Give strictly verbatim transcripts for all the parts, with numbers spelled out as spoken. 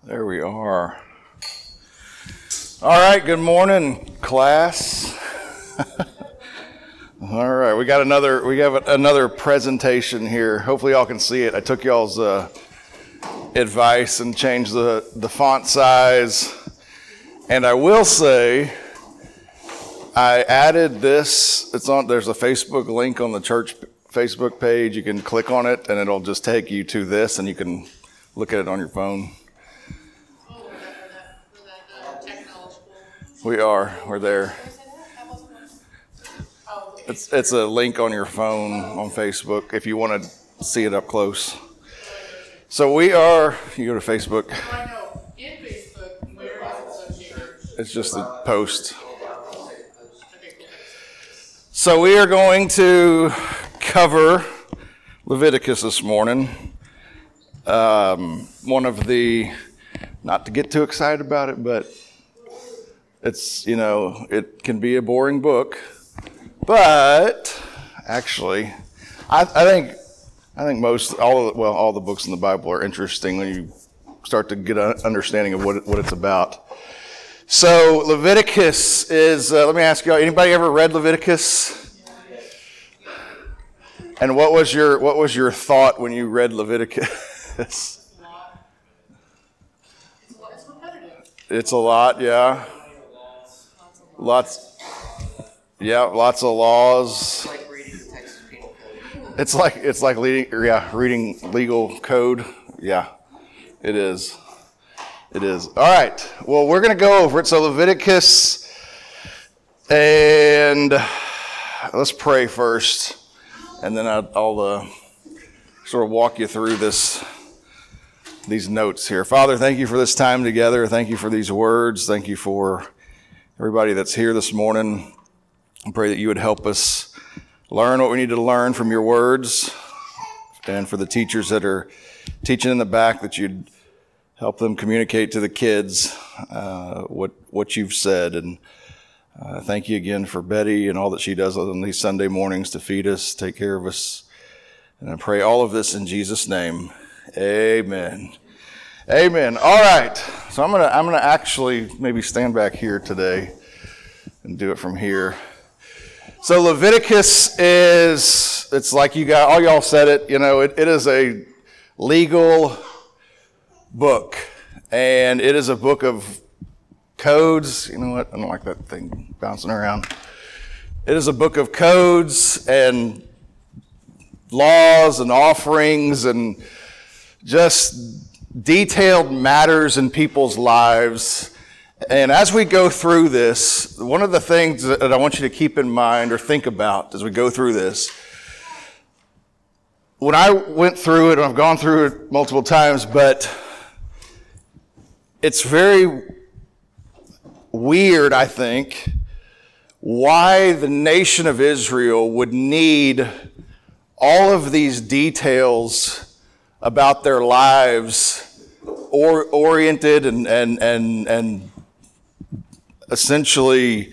There we are. All right, good morning, class. All right, we got another we have another presentation here. Hopefully y'all can see it. I took y'all's uh, advice and changed the, the font size. And I will say, I added this. It's on. There's a Facebook link on the church Facebook page. You can click on it, and it'll just take you to this, and you can look at it on your phone. We are. We're there. It's it's a link on your phone on Facebook if you want to see it up close. So we are. You go to Facebook. I know. In Facebook, where is it? It's just a post. So we are going to cover Leviticus this morning. Um, one of the, not to get too excited about it, but it's, you know, it can be a boring book. But actually, I, I think I think most all of the, well all the books in the Bible are interesting when you start to get an understanding of what it, what it's about. So Leviticus is. Uh, let me ask you: anybody ever read Leviticus? And what was your what was your thought when you read Leviticus? It's a lot, yeah. Lots. Yeah, lots of laws. It's like reading the Texas Penal Code. It's like it's like reading, yeah, reading legal code. Yeah, it is. It is. All right. Well, we're going to go over it. So Leviticus, and let's pray first, and then I'll, I'll uh, sort of walk you through this. These notes here. Father, thank you for this time together. Thank you for these words. Thank you for everybody that's here this morning. I pray that you would help us learn what we need to learn from your words, and for the teachers that are teaching in the back, that you'd help them communicate to the kids uh, what what you've said. And uh, thank you again for Betty and all that she does on these Sunday mornings to feed us, take care of us. And I pray all of this in Jesus' name. Amen. Amen. All right. So I'm gonna I'm gonna actually maybe stand back here today and do it from here. So Leviticus is, it's like you got, all y'all said it, you know, it, it is a legal book, and it is a book of codes. You know what? I don't like that thing bouncing around. It is a book of codes and laws and offerings and just detailed matters in people's lives. And as we go through this, one of the things that I want you to keep in mind or think about as we go through this, when I went through it, and I've gone through it multiple times, but it's very weird, I think, why the nation of Israel would need all of these details about their lives or oriented and and and and essentially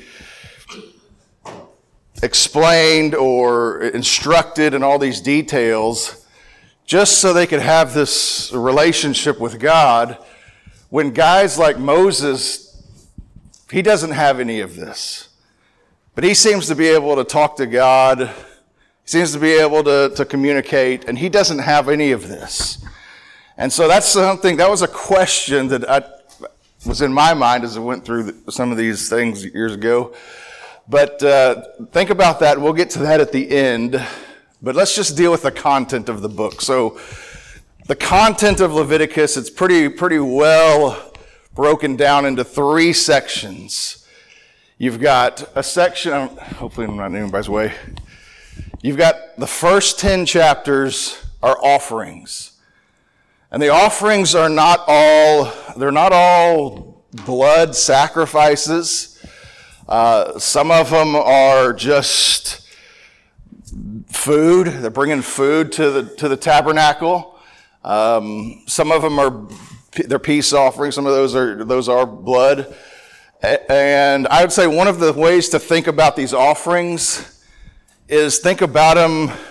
explained or instructed in all these details just so they could have this relationship with God, when guys like Moses, he doesn't have any of this. But he seems to be able to talk to God, he seems to be able to, to communicate, and he doesn't have any of this. And so that's something, that was a question that I was in my mind as I went through some of these things years ago. But uh, think about that. We'll get to that at the end. But let's just deal with the content of the book. So the content of Leviticus, it's pretty pretty well broken down into three sections. You've got a section, hopefully I'm not in anybody's way. You've got the first ten chapters are offerings. And the offerings are not all, they're not all blood sacrifices. Uh, some of them are just food. They're bringing food to the to the tabernacle. Um, some of them are, they're peace offerings. Some of those are those are blood. And I would say one of the ways to think about these offerings is think about them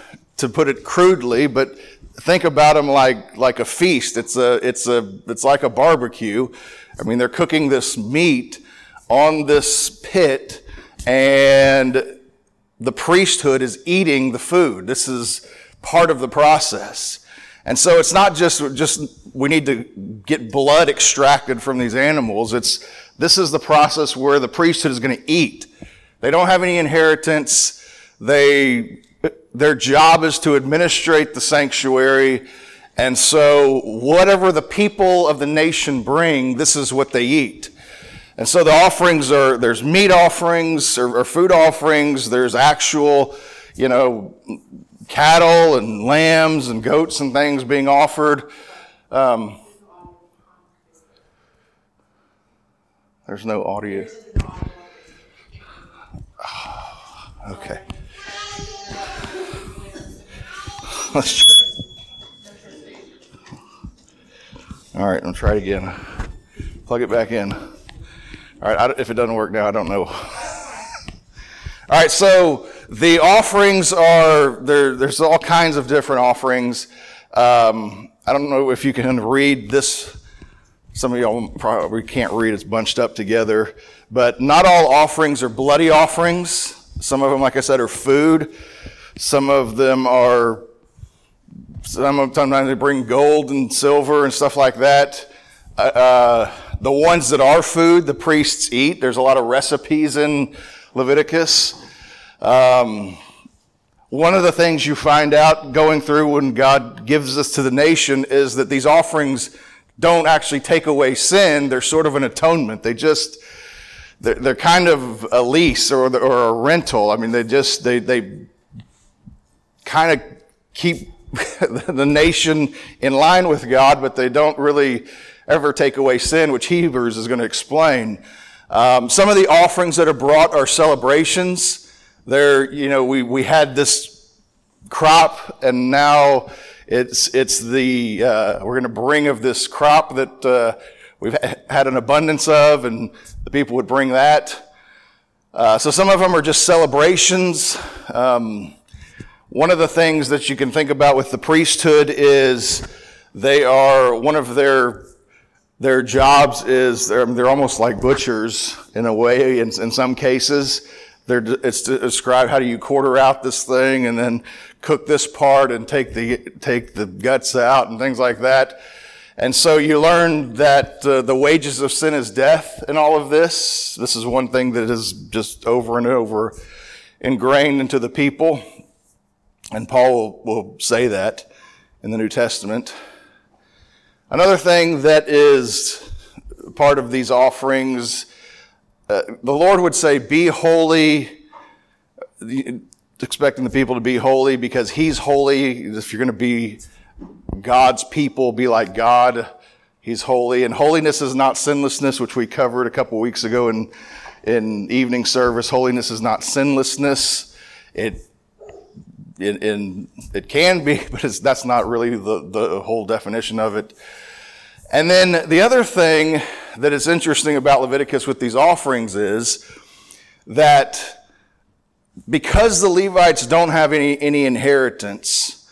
to put it crudely, but think about them like like a feast. It's a it's a it's like a barbecue. I mean, they're cooking this meat on this pit, and the priesthood is eating the food. This is part of the process. And so it's not just just we need to get blood extracted from these animals. It's this is the process where the priesthood is going to eat. They don't have any inheritance. They their job is to administrate the sanctuary. And so whatever the people of the nation bring, this is what they eat. And so the offerings are, there's meat offerings or, or food offerings. There's actual, you know, cattle and lambs and goats and things being offered. Um, there's no audio. Oh, okay. Let's try. All right, I'll try it again. Plug it back in. All right, I, if it doesn't work now, I don't know. All right, so the offerings are, there, there's all kinds of different offerings. Um, I don't know if you can read this. Some of y'all probably can't read, it's bunched up together. But not all offerings are bloody offerings. Some of them, like I said, are food. Some of them are Some, sometimes they bring gold and silver and stuff like that. Uh, the ones that are food, the priests eat. There's a lot of recipes in Leviticus. Um, one of the things you find out going through when God gives this to the nation is that these offerings don't actually take away sin. They're sort of an atonement. They just, they're, they're kind of a lease or, or a rental. I mean, they just, they, they kind of keep the nation in line with God, but they don't really ever take away sin, which Hebrews is going to explain. Um, some of the offerings that are brought are celebrations. They're, you know, we, we had this crop, and now it's it's the uh, we're going to bring of this crop that uh, we've had an abundance of, and the people would bring that. Uh, so some of them are just celebrations. Um, One of the things that you can think about with the priesthood is they are, one of their their jobs is they're, they're almost like butchers in a way in, in some cases. They're, it's to describe how do you quarter out this thing and then cook this part and take the take the guts out and things like that. And so you learn that uh, the wages of sin is death in all of this. This is one thing that is just over and over ingrained into the people. And Paul will, will say that in the New Testament. Another thing that is part of these offerings, uh, the Lord would say, be holy, expecting the people to be holy because He's holy. If you're going to be God's people, be like God. He's holy. And holiness is not sinlessness, which we covered a couple weeks ago in, in evening service. Holiness is not sinlessness. It In, in, it can be, but it's, that's not really the, the whole definition of it. And then the other thing that is interesting about Leviticus with these offerings is that because the Levites don't have any, any inheritance,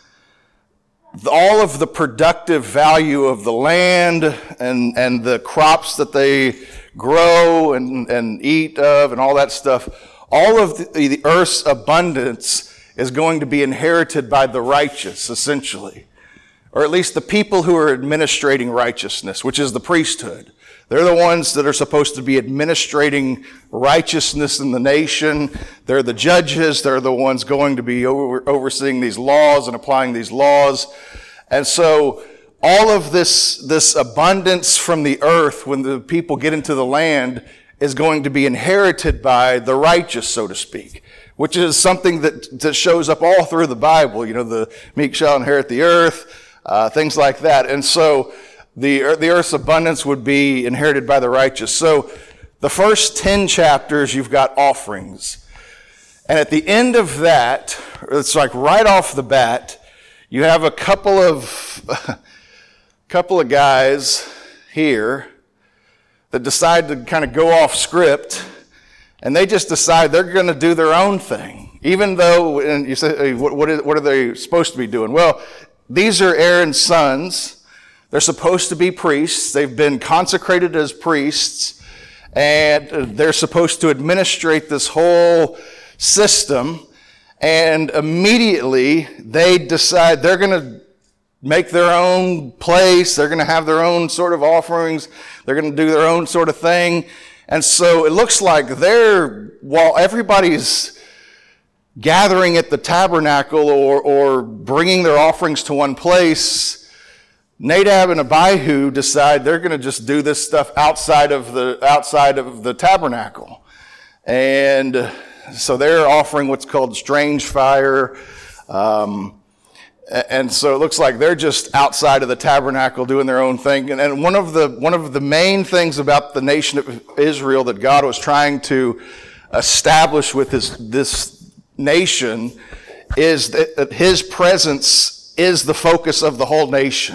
all of the productive value of the land and, and the crops that they grow and, and eat of and all that stuff, all of the, the earth's abundance is going to be inherited by the righteous, essentially. Or at least the people who are administrating righteousness, which is the priesthood. They're the ones that are supposed to be administrating righteousness in the nation. They're the judges. They're the ones going to be over, overseeing these laws and applying these laws. And so all of this, this abundance from the earth, when the people get into the land, is going to be inherited by the righteous, so to speak. Which is something that, that shows up all through the Bible. You know, the meek shall inherit the earth, uh, things like that. And so the, the earth's abundance would be inherited by the righteous. So the first ten chapters, you've got offerings. And at the end of that, it's like right off the bat, you have a couple of, couple of guys here that decide to kind of go off script. And they just decide they're going to do their own thing. Even though, and you say, hey, what, what, is, what are they supposed to be doing? Well, these are Aaron's sons. They're supposed to be priests. They've been consecrated as priests, and they're supposed to administrate this whole system. And immediately they decide they're going to make their own place. They're going to have their own sort of offerings. They're going to do their own sort of thing. And so it looks like they're, while everybody's gathering at the tabernacle or, or bringing their offerings to one place, Nadab and Abihu decide they're going to just do this stuff outside of the outside of the tabernacle. And so they're offering what's called strange fire. Um, and so it looks like they're just outside of the tabernacle doing their own thing. And, and one of the one of the main things about the nation of Israel that God was trying to establish with his, this nation is that his presence is the focus of the whole nation.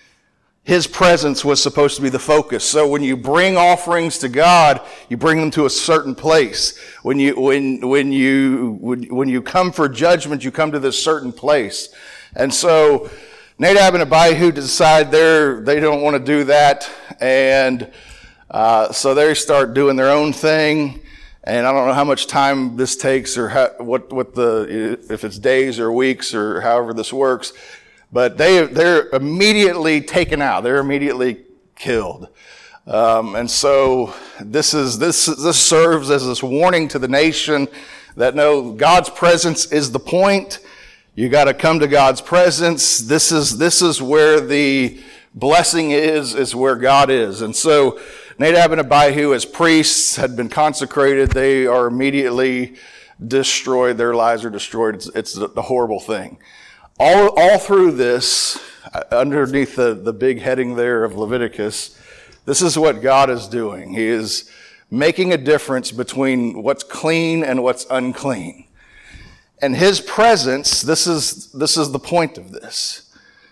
His presence was supposed to be the focus. So when you bring offerings to God, you bring them to a certain place. When you when when you when, when you come for judgment, you come to this certain place. And so Nadab and Abihu decide they're they don't want to do that, and uh, so they start doing their own thing. And I don't know how much time this takes, or how, what what the if it's days or weeks or however this works. But they, they're immediately taken out. They're immediately killed. Um, and so this is, this, this serves as this warning to the nation that no, God's presence is the point. You got to come to God's presence. This is, this is where the blessing is, is where God is. And so Nadab and Abihu as priests had been consecrated. They are immediately destroyed. Their lives are destroyed. It's, it's a horrible thing. All, all through this, underneath the, the big heading there of Leviticus, this is what God is doing. He is making a difference between what's clean and what's unclean. And his presence, this is, this is the point of this.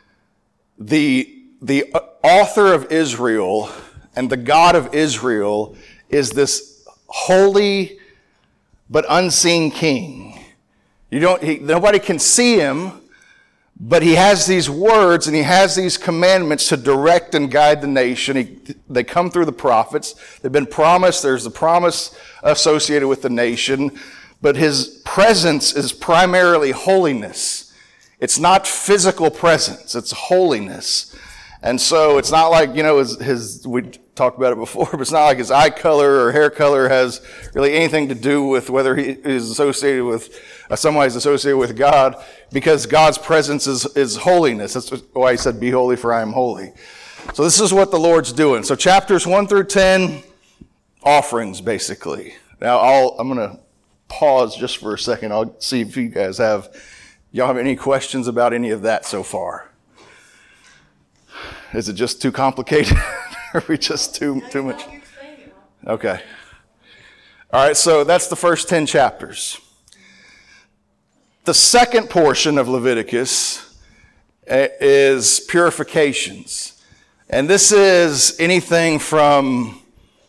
The, the author of Israel and the God of Israel is this holy but unseen king. You don't, he, nobody can see him. But he has these words and he has these commandments to direct and guide the nation. He, they come through the prophets. They've been promised. There's the promise associated with the nation. But his presence is primarily holiness. It's not physical presence. It's holiness. And so it's not like, you know, his, his we talked about it before, but it's not like his eye color or hair color has really anything to do with whether he is associated with, uh, somebody is associated with God, because God's presence is, is holiness. That's why he said, be holy for I am holy. So this is what the Lord's doing. So chapters one through ten, offerings basically. Now I'll, I'm going to pause just for a second. I'll see if you guys have, y'all have any questions about any of that so far? Is it just too complicated? Are we just too too much? Okay. All right, so that's the first ten chapters. The second portion of Leviticus is purifications. And this is anything from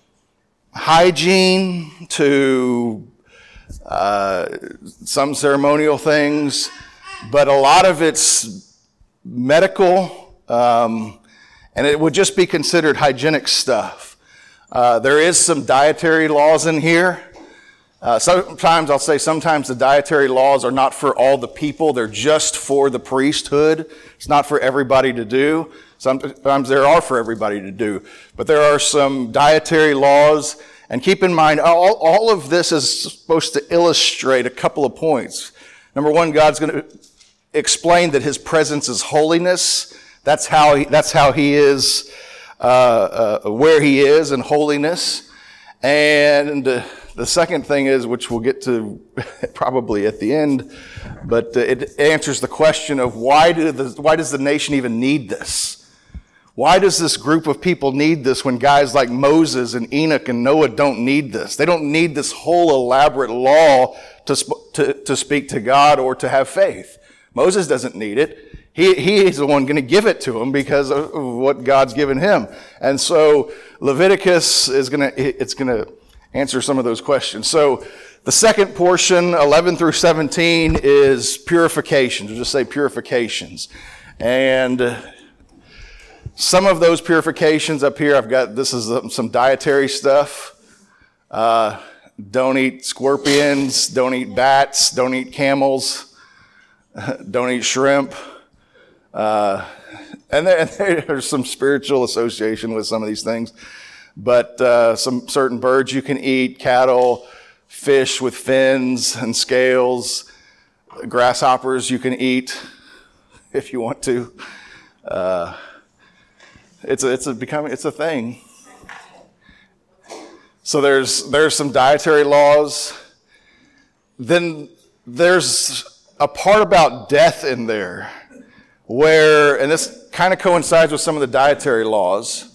hygiene to uh, some ceremonial things, but a lot of it's medical, um, and it would just be considered hygienic stuff. Uh, there is some dietary laws in here. Uh, sometimes I'll say sometimes the dietary laws are not for all the people. They're just for the priesthood. It's not for everybody to do. Sometimes there are for everybody to do. But there are some dietary laws. And keep in mind, all, all of this is supposed to illustrate a couple of points. Number one, God's going to explain that his presence is holiness. That's how he, that's how he is, uh, uh, where he is in holiness. And uh, the second thing is, which we'll get to probably at the end, but uh, it answers the question of why do the, why does the nation even need this? Why does this group of people need this when guys like Moses and Enoch and Noah don't need this? They don't need this whole elaborate law to, sp- to, to speak to God or to have faith. Moses doesn't need it. He, he is the one going to give it to him because of what God's given him. And so Leviticus is going to, it's going to answer some of those questions. So The second portion, eleven through seventeen, is purifications. We'll just say purifications. And some of those purifications up here, I've got, this is some dietary stuff. Uh, don't eat scorpions, don't eat bats, don't eat camels, don't eat shrimp. Uh, and, there, and there's some spiritual association with some of these things. But uh, some certain birds you can eat, cattle, fish with fins and scales, grasshoppers you can eat if you want to. Uh, it's a, it's a becoming, it's a thing. So there's, there's some dietary laws. Then there's a part about death in there where, and this kind of coincides with some of the dietary laws,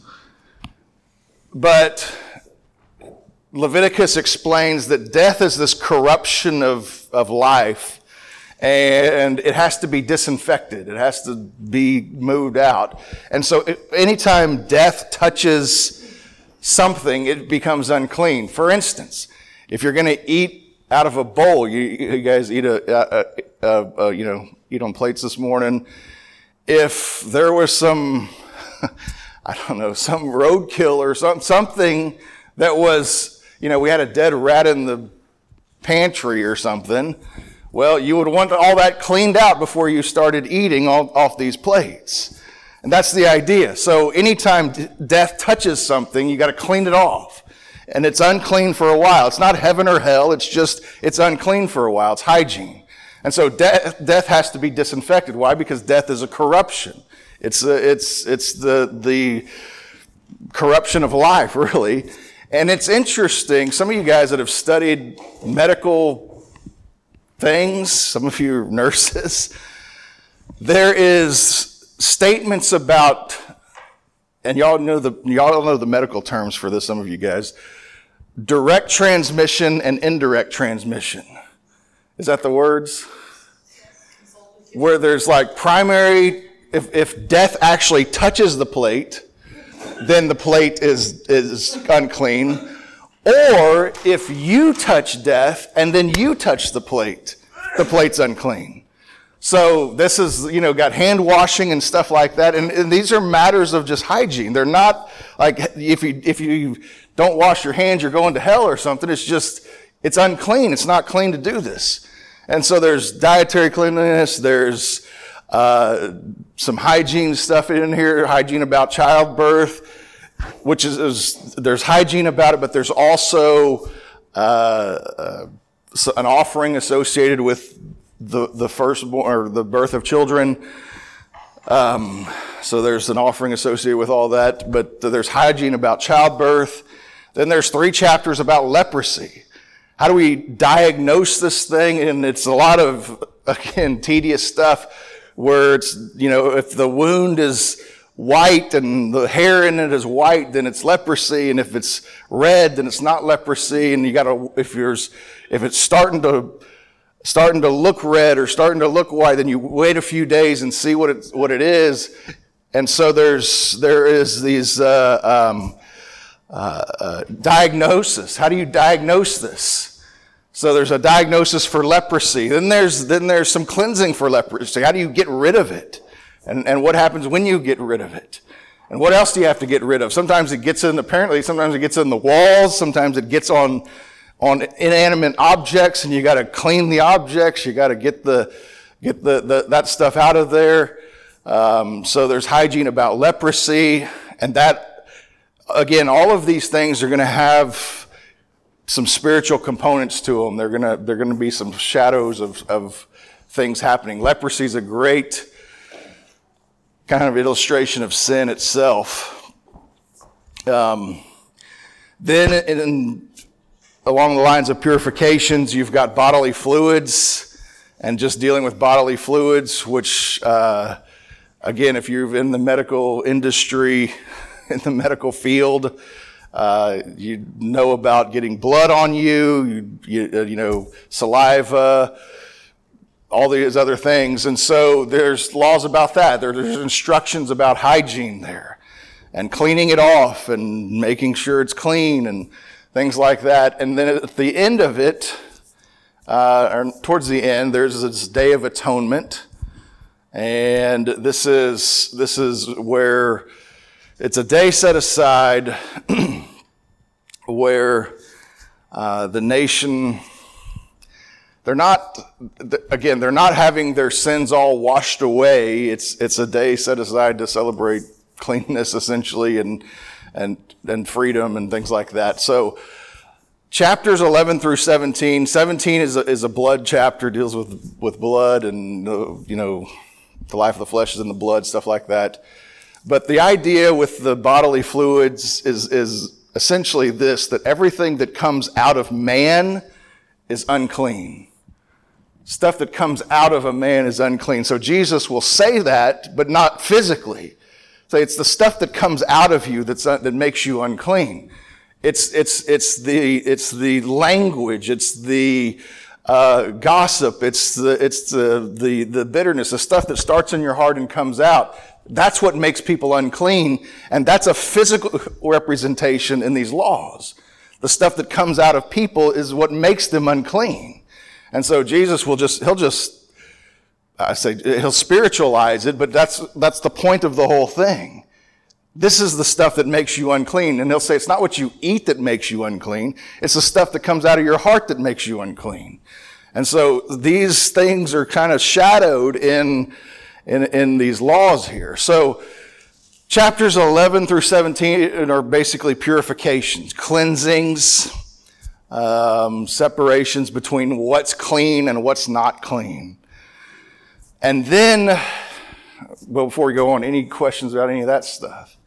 but Leviticus explains that death is this corruption of, of life, and it has to be disinfected. It has to be moved out. And so if, anytime death touches something, it becomes unclean. For instance, if you're going to eat out of a bowl, you, you guys eat a, a, a, a, you know, eat on plates this morning. If there was some, I don't know, some roadkill or some, something that was, you know, we had a dead rat in the pantry or something, well, you would want all that cleaned out before you started eating all, off these plates. And that's the idea. So anytime d- death touches something, you got to clean it off. And it's unclean for a while. It's not heaven or hell. It's just, it's unclean for a while. It's hygiene. And so death, death has to be disinfected. Why? Because death is a corruption. It's a, it's, it's the, the corruption of life, really. And it's interesting. Some of you guys that have studied medical things, some of you are nurses, there is statements about, and y'all know the y'all know the medical terms for this, some of you guys, direct transmission and indirect transmission. Is that the words? Where there's like primary, if, if death actually touches the plate, then the plate is, is unclean. Or if you touch death and then you touch the plate, the plate's unclean. So this is, you know, got hand washing and stuff like that. And, and these are matters of just hygiene. They're not like if you, if you don't wash your hands, you're going to hell or something. It's just, it's unclean. It's not clean to do this. And so there's dietary cleanliness. There's uh, some hygiene stuff in here, hygiene about childbirth, which is, is there's hygiene about it, but there's also uh, uh, so an offering associated with the the firstborn or the birth of children. Um, so there's an offering associated with all that, but there's hygiene about childbirth. Then there's three chapters about leprosy. How do we diagnose this thing? And it's a lot of, again, tedious stuff where it's, you know, if the wound is white and the hair in it is white, then it's leprosy. And if it's red, then it's not leprosy. And you got to, if yours, if it's starting to, starting to look red or starting to look white, then you wait a few days and see what it, what it is. And so there's, there is these, uh, um, uh, uh, diagnosis. How do you diagnose this? So there's a diagnosis for leprosy. Then there's, then there's some cleansing for leprosy. How do you get rid of it? And, and what happens when you get rid of it? And what else do you have to get rid of? Sometimes it gets in, apparently, sometimes it gets in the walls. Sometimes it gets on, on inanimate objects, and you got to clean the objects. You got to get the, get the, the, that stuff out of there. Um, so there's hygiene about leprosy, and that, again, all of these things are going to have some spiritual components to them. They're going to, they're going to be some shadows of, of things happening. Leprosy is a great kind of illustration of sin itself. Um, then in, in, along the lines of purifications, you've got bodily fluids and just dealing with bodily fluids, which, uh, again, if you're in the medical industry, in the medical field, uh, you know about getting blood on you, you, you, uh, you know, saliva, all these other things. And so there's laws about that. There, there's instructions about hygiene there and cleaning it off and making sure it's clean and things like that. And then at the end of it, uh, or towards the end, there's this Day of Atonement. And this is, this is where it's a day set aside where uh, the nation, they're not, again, they're not having their sins all washed away. It's, it's a day set aside to celebrate cleanness, essentially, and, and, and freedom and things like that. So chapters eleven through seventeen, seventeen is a, is a blood chapter, deals with, with blood and, uh, you know, the life of the flesh is in the blood, stuff like that. But the idea with the bodily fluids is, is essentially this, that everything that comes out of man is unclean. Stuff that comes out of a man is unclean. So Jesus will say that, but not physically. Say it's the stuff that comes out of you that's, that makes you unclean. It's, it's, it's the, it's the language, it's the, uh, gossip, it's the, it's the, the, the bitterness, the stuff that starts in your heart and comes out. That's what makes people unclean, and that's a physical representation in these laws. The stuff that comes out of people is what makes them unclean. And so Jesus will just, he'll just, I say, he'll spiritualize it, but that's, that's the point of the whole thing. This is the stuff that makes you unclean. And he'll say, it's not what you eat that makes you unclean. It's the stuff that comes out of your heart that makes you unclean. And so these things are kind of shadowed in In, in these laws here. So chapters eleven through seventeen are basically purifications, cleansings, um, separations between what's clean and what's not clean. And then, well, before we go on, any questions about any of that stuff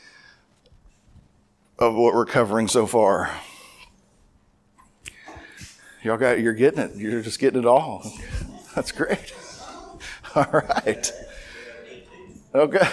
of what we're covering so far? Y'all got, you're getting it. You're just getting it all. That's great. All right. Okay.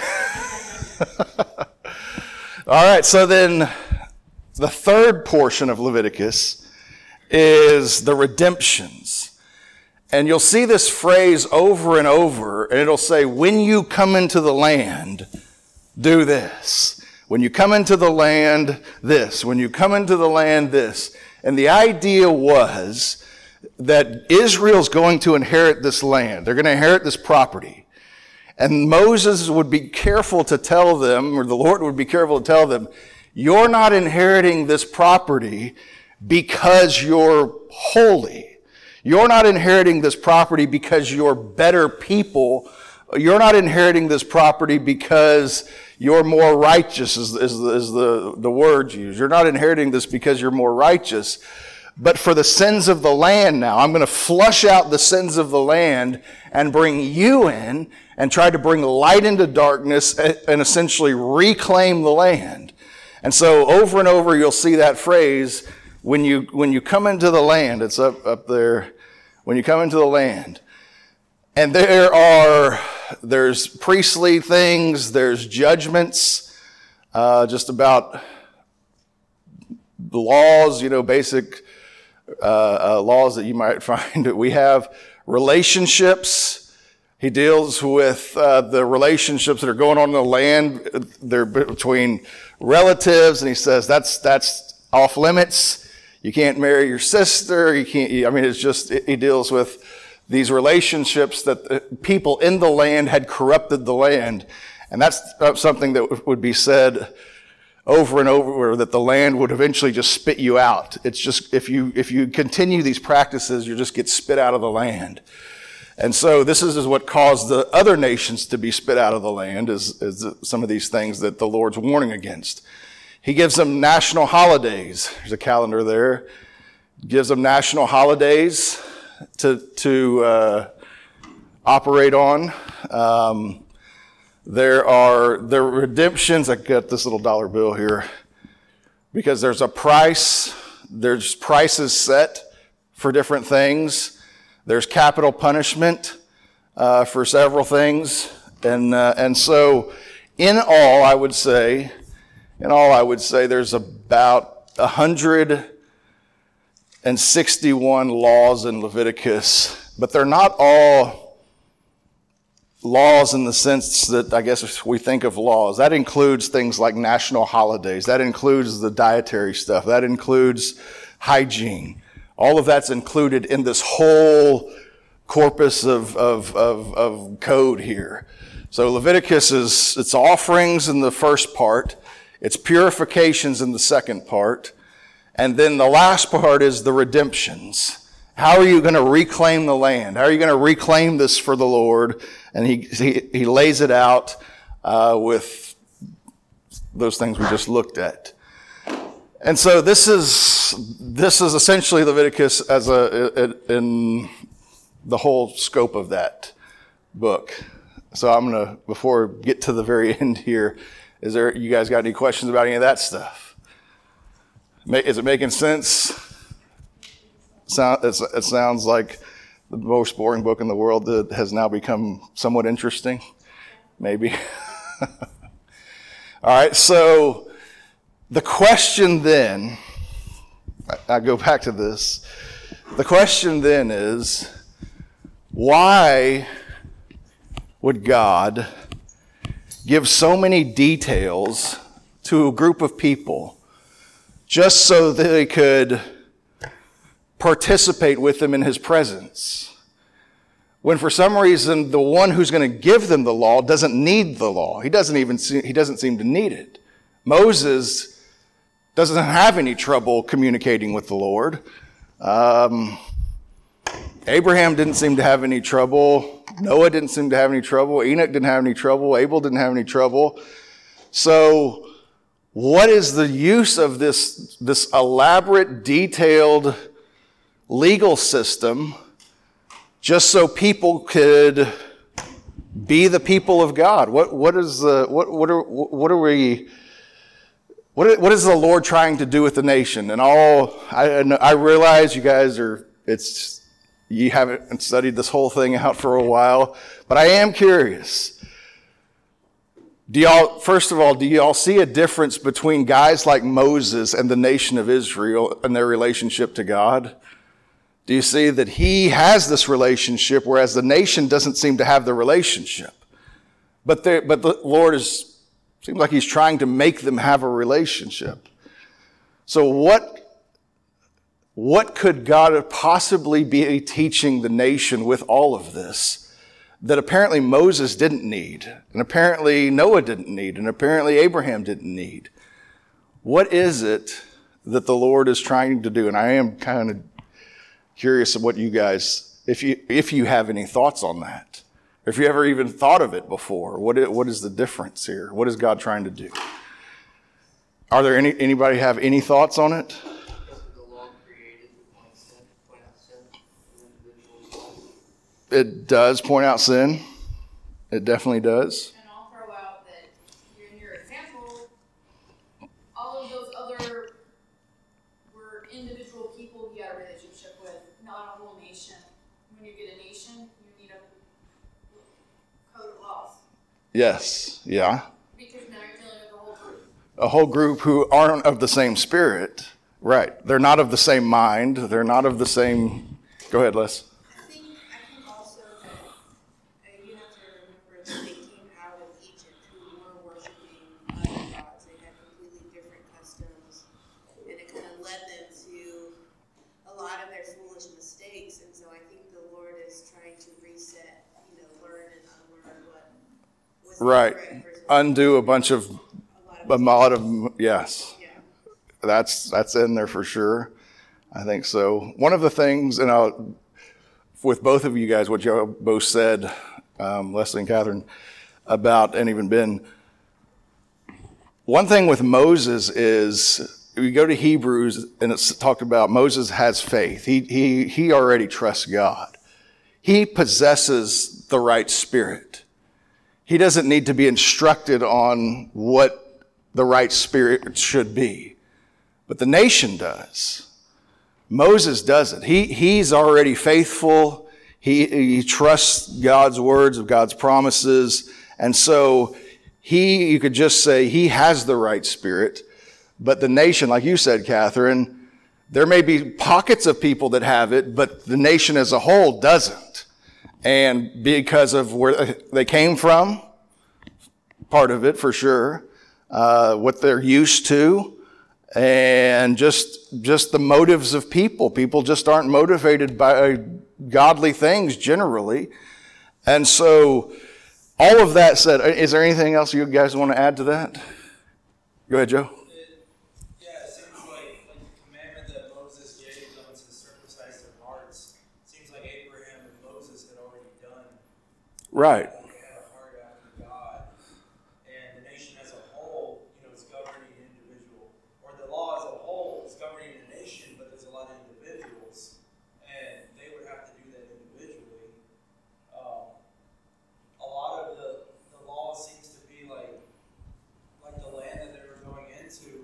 All right. So then the third portion of Leviticus is the redemptions. And you'll see this phrase over and over, and it'll say, when you come into the land, do this. When you come into the land, this. When you come into the land, this. And the idea was that Israel's going to inherit this land. They're going to inherit this property. And Moses would be careful to tell them, or the Lord would be careful to tell them, you're not inheriting this property because you're holy. You're not inheriting this property because you're better people. You're not inheriting this property because you're more righteous, is, is, is the, the word used. You're not inheriting this because you're more righteous. But for the sins of the land now, I'm going to flush out the sins of the land and bring you in and try to bring light into darkness and essentially reclaim the land. And so over and over you'll see that phrase, when you when you come into the land, it's up, up there, when you come into the land. And there are, there's priestly things, there's judgments, uh, just about the laws, you know, basic Uh, uh, laws that you might find. We have relationships. He deals with uh, the relationships that are going on in the land. They're between relatives, and he says that's that's off limits. You can't marry your sister. You can't. I mean, it's just he deals with these relationships that the people in the land had corrupted the land, and that's something that would be said over and over, that the land would eventually just spit you out. It's just, if you if you continue these practices, you just get spit out of the land. And so this is what caused the other nations to be spit out of the land, is, is some of these things that the Lord's warning against. He gives them national holidays. There's a calendar there. Gives them national holidays to, to uh, operate on. Um, There are the redemptions. I got this little dollar bill here because there's a price. There's prices set for different things. There's capital punishment uh, for several things, and uh, and so in all, I would say, in all, I would say there's about a hundred and sixty-one laws in Leviticus, but they're not all laws in the sense that I guess we think of laws. That includes things like national holidays. That includes the dietary stuff. That includes hygiene. All of that's included in this whole corpus of, of, of, of code here. So Leviticus is, it's offerings in the first part, it's purifications in the second part, and then the last part is the redemptions. How are you going to reclaim the land? How are you going to reclaim this for the Lord? And he he, he lays it out uh, with those things we just looked at. And so this is this is essentially Leviticus as a in the whole scope of that book. So I'm gonna, before we get to the very end here, is there, you guys got any questions about any of that stuff? Is it making sense? Sound, it's, it sounds like the most boring book in the world that has now become somewhat interesting. Maybe. All right, so the question then, I, I go back to this. The question then is, why would God give so many details to a group of people just so that they could participate with them in his presence, when for some reason the one who's going to give them the law doesn't need the law? He doesn't even see, he doesn't seem to need it. Moses doesn't have any trouble communicating with the Lord. Um, Abraham didn't seem to have any trouble. Noah didn't seem to have any trouble. Enoch didn't have any trouble. Abel didn't have any trouble. So what is the use of this, this elaborate, detailed legal system just so people could be the people of God? What what is the what what are what are we what what is the Lord trying to do with the nation? And all I I realize you guys are it's you haven't studied this whole thing out for a while, but I am curious. Do y'all, first of all, do y'all see a difference between guys like Moses and the nation of Israel and their relationship to God? Do you see that he has this relationship, whereas the nation doesn't seem to have the relationship? But the, but the Lord is, seems like he's trying to make them have a relationship. So what, what could God possibly be teaching the nation with all of this that apparently Moses didn't need, and apparently Noah didn't need, and apparently Abraham didn't need? What is it that the Lord is trying to do? And I am kind of curious of what you guys, if you if you have any thoughts on that, if you ever even thought of it before. What is, what is the difference here? What is God trying to do? Are there any anybody have any thoughts on it? It does point out sin. It definitely does. And I'll throw out that in your example, all of those other were individual people you had a relationship with, not a whole nation. When you get a nation, you need a code of laws. Yes. Yeah. Because now you're dealing with a whole group. A whole group who aren't of the same spirit. Right. They're not of the same mind. They're not of the same. Go ahead, Les. Right. Undo a bunch of, a lot of, yes. That's, that's in there for sure. I think so. One of the things, and I'll, with both of you guys, what you both said, um, Leslie and Catherine, about, and even Ben, one thing with Moses is, we go to Hebrews, and it's talked about Moses has faith. He, he, he already trusts God. He possesses the right spirit. He doesn't need to be instructed on what the right spirit should be. But the nation does. Moses doesn't. He, he's already faithful. He, he trusts God's words of God's promises. And so he, you could just say he has the right spirit. But the nation, like you said, Catherine, there may be pockets of people that have it, but the nation as a whole doesn't. And because of where they came from, part of it for sure, uh, what they're used to, and just just the motives of people. People just aren't motivated by godly things generally. And so all of that said, is there anything else you guys want to add to that? Go ahead, Joe. It, yeah, it seems like, like the commandment that Moses gave them to circumcise their hearts, seems like Abraham and Moses had already done. Right. They had a heart after God. And the nation as a whole, you know, is governing an individual. Or the law as a whole is governing a nation, but there's a lot of individuals. And they would have to do that individually. Um, a lot of the, the law seems to be like, like the land that they were going into,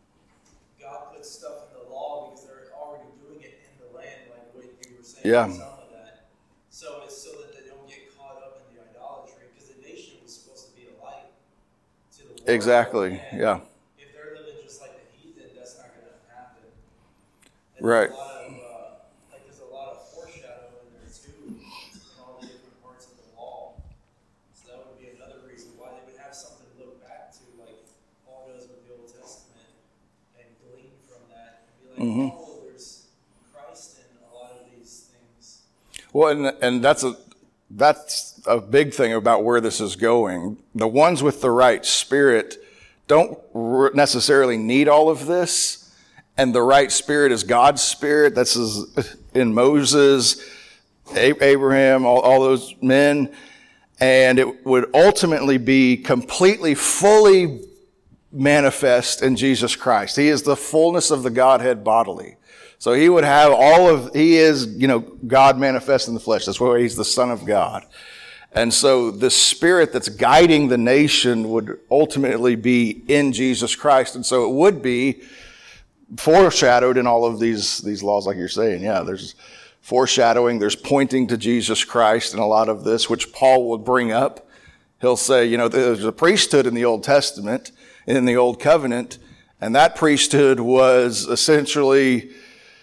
God put stuff in the law because they're already doing it in the land, like what you were saying. Yeah. Some of that. So it's so that they don't get caught up in the idolatry, because the nation was supposed to be a light to the world. Exactly. And Yeah. if they're living just like the heathen, that's not going to happen. And Right. There's a lot of, uh, like there's a lot of foreshadowing in there too, in all the different parts of the law. So that would be another reason why they would have something to look back to, like Paul does with the Old Testament, and glean from that and be like, Mhm. oh, there's Christ in a lot of these things. Well, and and that's a that's a big thing about where this is going. The ones with the right spirit don't r- necessarily need all of this, and the right spirit is God's spirit. That's in Moses, Abraham, all, all those men, and it would ultimately be completely, fully manifest in Jesus Christ. He is the fullness of the Godhead bodily. So he would have all of, he is, you know, God manifest in the flesh. That's why he's the Son of God. And so the spirit that's guiding the nation would ultimately be in Jesus Christ. And so it would be foreshadowed in all of these, these laws, like you're saying. Yeah, there's foreshadowing, there's pointing to Jesus Christ in a lot of this, which Paul will bring up. He'll say, you know, there's a priesthood in the Old Testament, in the Old Covenant, and that priesthood was essentially,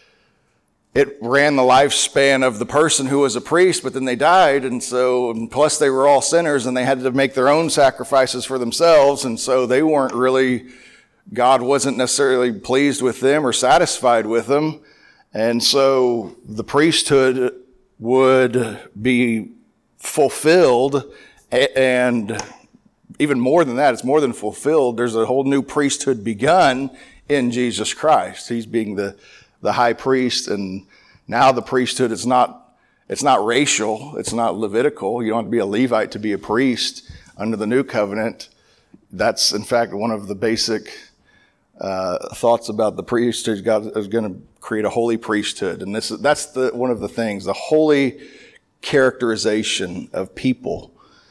it ran the lifespan of the person who was a priest, but then they died, and so, and plus they were all sinners, and they had to make their own sacrifices for themselves, and so they weren't really, God wasn't necessarily pleased with them or satisfied with them, and so the priesthood would be fulfilled, and even more than that, it's more than fulfilled. There's a whole new priesthood begun in Jesus Christ. He's being the, the high priest, and now the priesthood is not, it's not racial, it's not Levitical. You don't have to be a Levite to be a priest under the new covenant. That's, in fact, one of the basic uh, thoughts about the priesthood. God is going to create a holy priesthood, and this is, that's the one of the things, the holy characterization of people.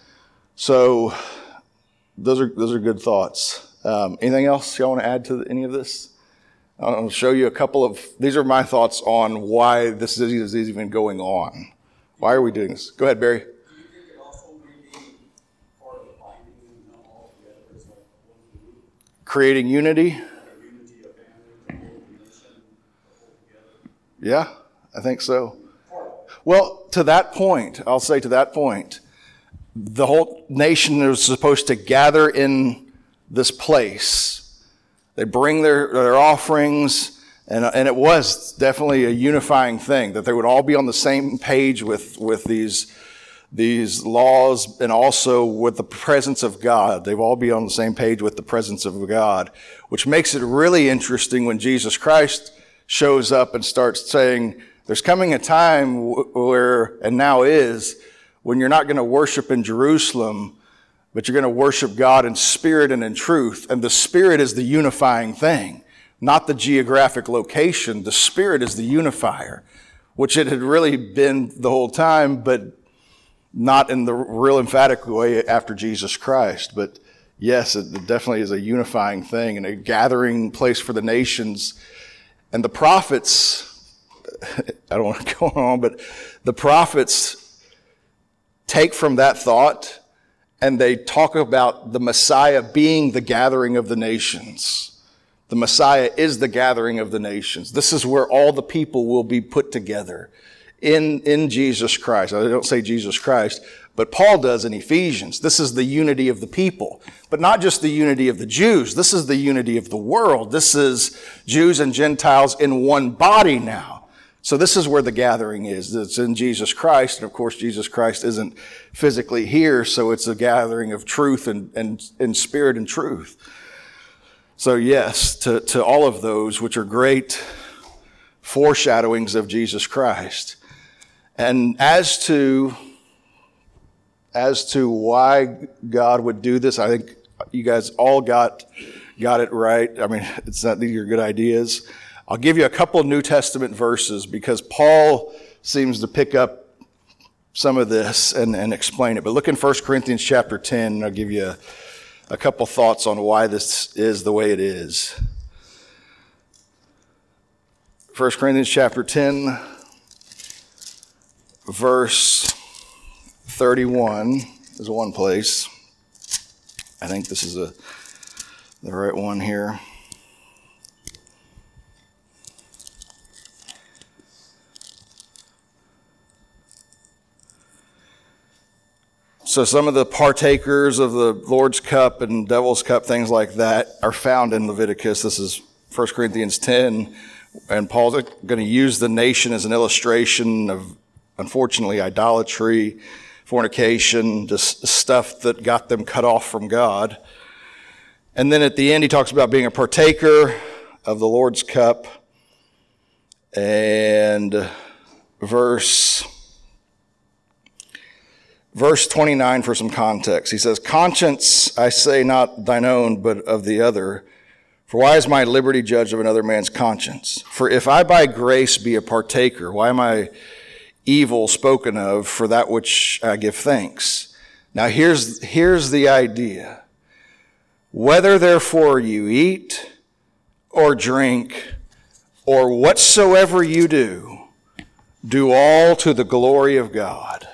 So those are those are good thoughts. Um, anything else y'all want to add to any of this? I'll show you a couple of, these are my thoughts on why this is even going on. Why are we doing this? Go ahead, Barry. Do you think it also may be part of binding them all together as like one group? Creating unity? Like a unity of family, to hold the nation, to hold together? Yeah, I think so. Part of it. Well, to that point, I'll say to that point, the whole nation is supposed to gather in this place. They bring their, their offerings, and, and it was definitely a unifying thing, that they would all be on the same page with, with these, these laws, and also with the presence of God. They'd all be on the same page with the presence of God, which makes it really interesting when Jesus Christ shows up and starts saying, there's coming a time where, and now is, when you're not going to worship in Jerusalem, but you're going to worship God in spirit and in truth. And the spirit is the unifying thing, not the geographic location. The spirit is the unifier, which it had really been the whole time, but not in the real emphatic way after Jesus Christ. But yes, it definitely is a unifying thing and a gathering place for the nations. And the prophets, I don't want to go on, but the prophets take from that thought, and they talk about the Messiah being the gathering of the nations. The Messiah is the gathering of the nations. This is where all the people will be put together, in, in Jesus Christ. I don't say Jesus Christ, but Paul does in Ephesians. This is the unity of the people, but not just the unity of the Jews. This is the unity of the world. This is Jews and Gentiles in one body now. So this is where the gathering is. It's in Jesus Christ. And of course, Jesus Christ isn't physically here. So it's a gathering of truth and, and, and spirit and truth. So yes, to, to all of those, which are great foreshadowings of Jesus Christ. And as to, as to why God would do this, I think you guys all got, got it right. I mean, it's not, these are good ideas. I'll give you a couple of New Testament verses because Paul seems to pick up some of this and, and explain it. But look in First Corinthians chapter ten, and I'll give you a, a couple thoughts on why this is the way it is. First Corinthians chapter ten, verse thirty-one is one place. I think this is a, the right one here. So some of the partakers of the Lord's Cup and Devil's Cup, things like that, are found in Leviticus. This is First Corinthians ten, and Paul's going to use the nation as an illustration of, unfortunately, idolatry, fornication, just stuff that got them cut off from God. And then at the end, he talks about being a partaker of the Lord's Cup. And verse... Verse twenty-nine for some context. He says, "Conscience, I say, not thine own, but of the other. For why is my liberty judged of another man's conscience? For if I by grace be a partaker, why am I evil spoken of for that which I give thanks?" Now here's, here's the idea. "Whether therefore you eat or drink or whatsoever you do, do all to the glory of God."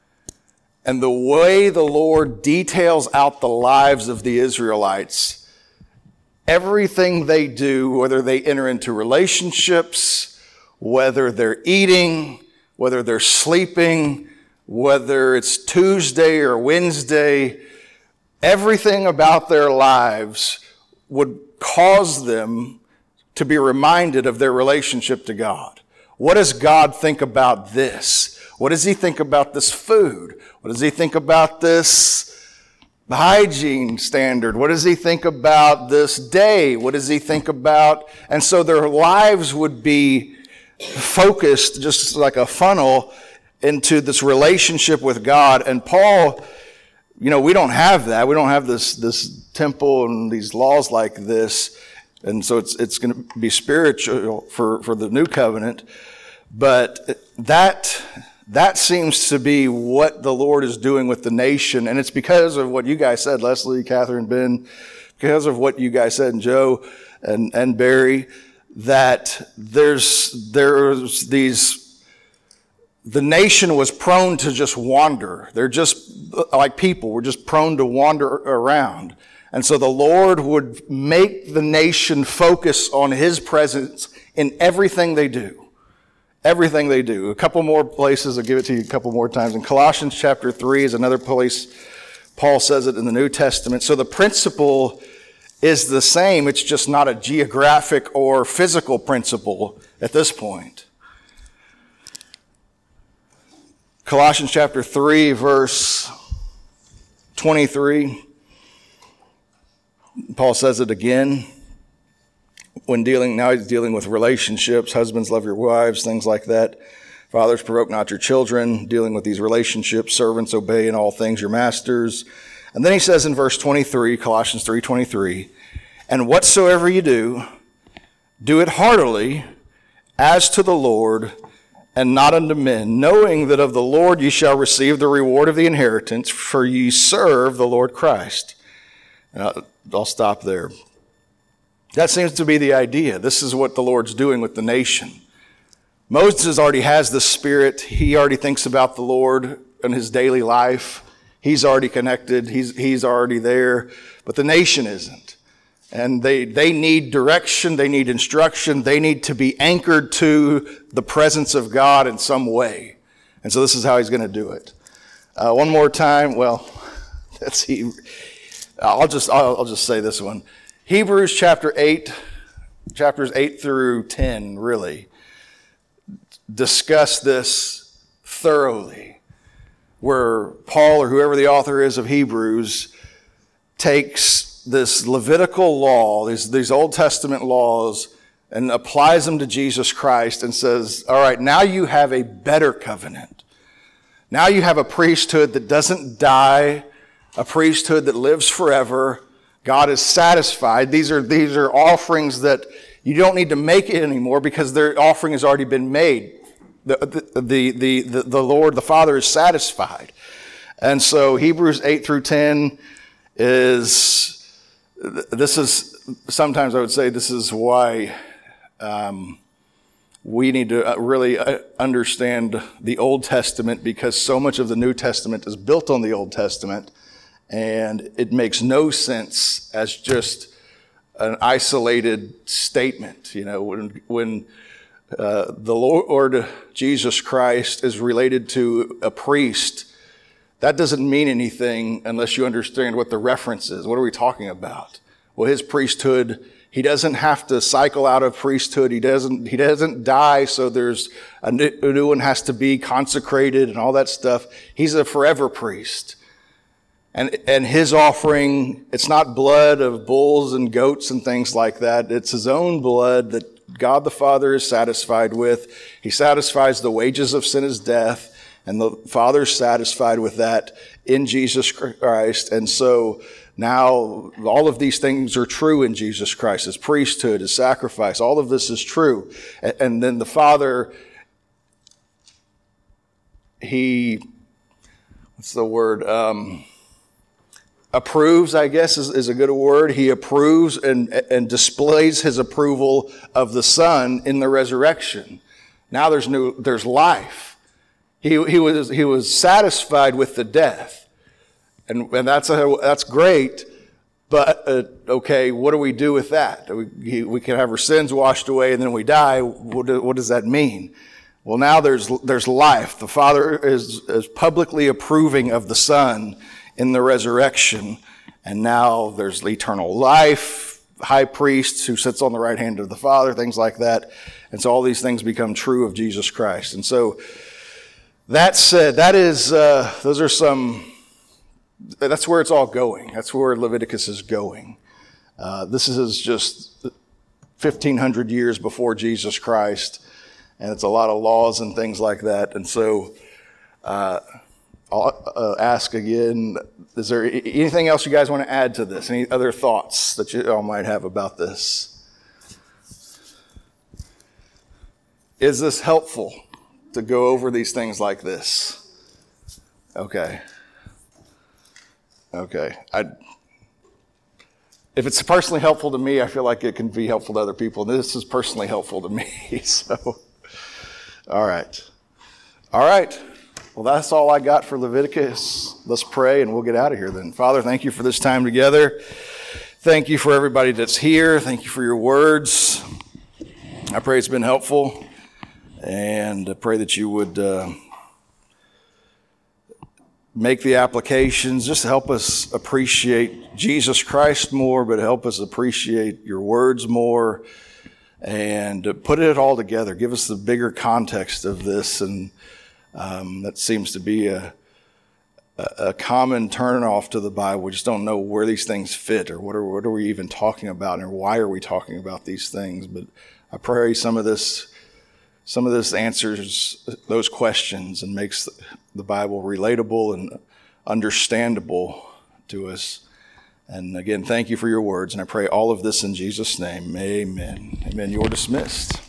And the way the Lord details out the lives of the Israelites, everything they do, whether they enter into relationships, whether they're eating, whether they're sleeping, whether it's Tuesday or Wednesday, everything about their lives would cause them to be reminded of their relationship to God. What does God think about this? What does he think about this food? What does he think about this hygiene standard? What does he think about this day? What does he think about? And so their lives would be focused just like a funnel into this relationship with God. And Paul, you know, we don't have that. We don't have this, this temple and these laws like this. And so it's, it's going to be spiritual for, for the new covenant. But that... That seems to be what the Lord is doing with the nation. And it's because of what you guys said, Leslie, Catherine, Ben, because of what you guys said, and Joe and, and Barry, that there's, there's these, the nation was prone to just wander. They're just like people. We're just prone to wander around. And so the Lord would make the nation focus on his presence in everything they do. Everything they do. A couple more places, I'll give it to you a couple more times. In Colossians chapter three is another place Paul says it in the New Testament. So the principle is the same. It's just not a geographic or physical principle at this point. Colossians chapter three, verse twenty-three. Paul says it again. When dealing, now he's dealing with relationships. Husbands, love your wives, things like that. Fathers, provoke not your children. Dealing with these relationships. Servants, obey in all things your masters. And then he says in verse twenty-three, Colossians three twenty-three, "And whatsoever you do, do it heartily, as to the Lord, and not unto men, knowing that of the Lord ye shall receive the reward of the inheritance, for ye serve the Lord Christ." And I'll, I'll stop there. That seems to be the idea. This is what the Lord's doing with the nation. Moses already has the Spirit. He already thinks about the Lord in his daily life. He's already connected. He's, he's already there. But the nation isn't. And they, they need direction, they need instruction, they need to be anchored to the presence of God in some way. And so this is how he's going to do it. Uh, one more time, well, let's see. I'll just I'll, I'll just say this one. Hebrews chapter eight, chapters eight through ten, really discuss this thoroughly, where Paul or whoever the author is of Hebrews takes this Levitical law, these, these Old Testament laws, and applies them to Jesus Christ and says, all right, now you have a better covenant. Now you have a priesthood that doesn't die, a priesthood that lives forever. God is satisfied. These are, these are offerings that you don't need to make it anymore because their offering has already been made. The, the, the, the, the Lord, the Father, is satisfied. And so Hebrews eight through ten is... This is, sometimes I would say this is why um, we need to really understand the Old Testament, because so much of the New Testament is built on the Old Testament, and it makes no sense as just an isolated statement. You know, when, when uh, the Lord Jesus Christ is related to a priest, that doesn't mean anything unless you understand what the reference is. What are we talking about? Well, his priesthood, he doesn't have to cycle out of priesthood. He doesn't, he doesn't die. So there's a new, a new one has to be consecrated and all that stuff. He's a forever priest. And, and his offering, it's not blood of bulls and goats and things like that. It's his own blood that God the Father is satisfied with. He satisfies the wages of sin is death. And the Father's satisfied with that in Jesus Christ. And so now all of these things are true in Jesus Christ. His priesthood, his sacrifice, all of this is true. And then the Father, he, what's the word? Um, approves, I guess, is, is a good word. He approves and, and displays his approval of the Son in the resurrection. Now there's new, there's life. He, he was, he was satisfied with the death. And, and that's a, that's great. But, uh, okay, what do we do with that? We, we can have our sins washed away and then we die. What, do, what does that mean? Well, now there's, there's life. The Father is, is publicly approving of the Son in the resurrection. And now there's eternal life, high priest who sits on the right hand of the Father, things like that. And so all these things become true of Jesus Christ. And so, that said, that is, uh, those are some, that's where it's all going. That's where Leviticus is going. Uh, this is just fifteen hundred years before Jesus Christ, and it's a lot of laws and things like that. And so, uh, I'll uh, ask again, is there anything else you guys want to add to this? Any other thoughts that you all might have about this? Is this helpful to go over these things like this? Okay. Okay. I, if it's personally helpful to me, I feel like it can be helpful to other people. This is personally helpful to me. So, all right. All right. Well, that's all I got for Leviticus. Let's pray and we'll get out of here then. Father, thank you for this time together. Thank you for everybody that's here. Thank you for your words. I pray it's been helpful. And I pray that you would uh, make the applications, just help us appreciate Jesus Christ more, but help us appreciate your words more, and put it all together. Give us the bigger context of this, and um, that seems to be a, a common turnoff to the Bible. We just don't know where these things fit, or what are, what are we even talking about, and why are we talking about these things. But I pray some of this Some of this answers those questions and makes the Bible relatable and understandable to us. And again, thank you for your words. And I pray all of this in Jesus' name. Amen. Amen. You're dismissed.